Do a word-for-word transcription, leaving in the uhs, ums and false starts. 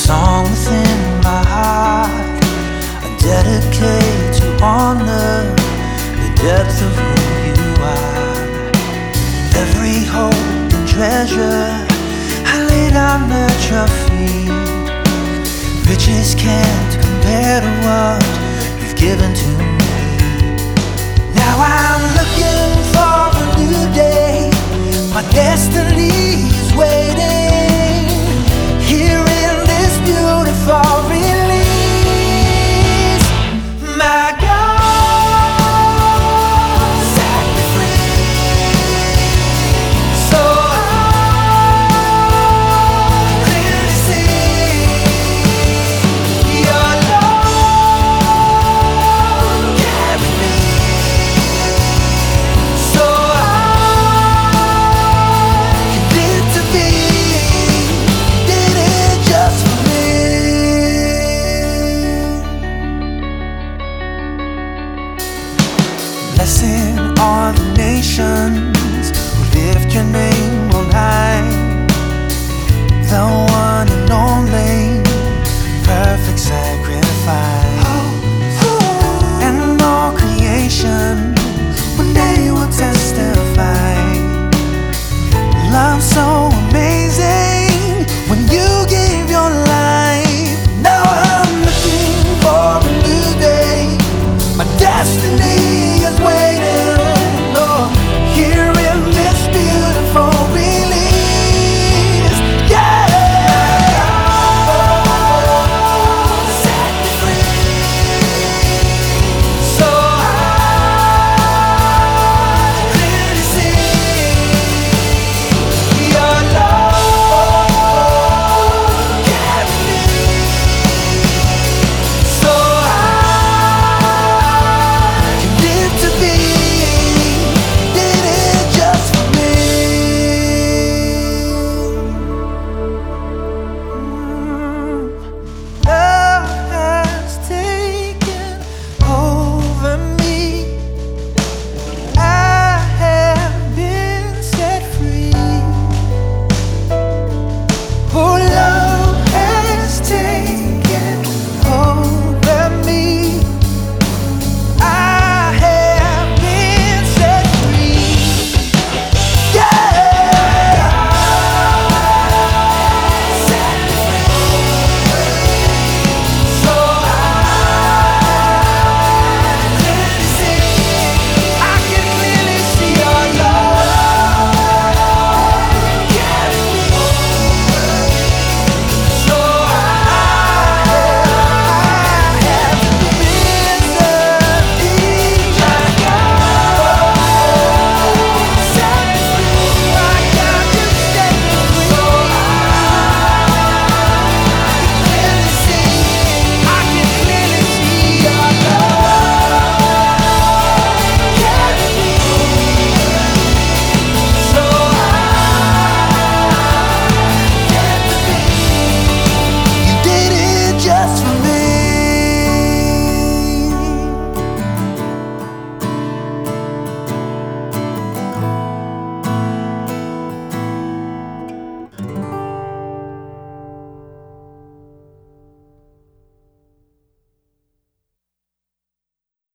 song within my heart, I dedicate to honor the depth of who you are. Every hope and treasure I lay down at your feet. Riches can't compare to what you've given to me. Now I'm looking for a new day. My destiny is waiting.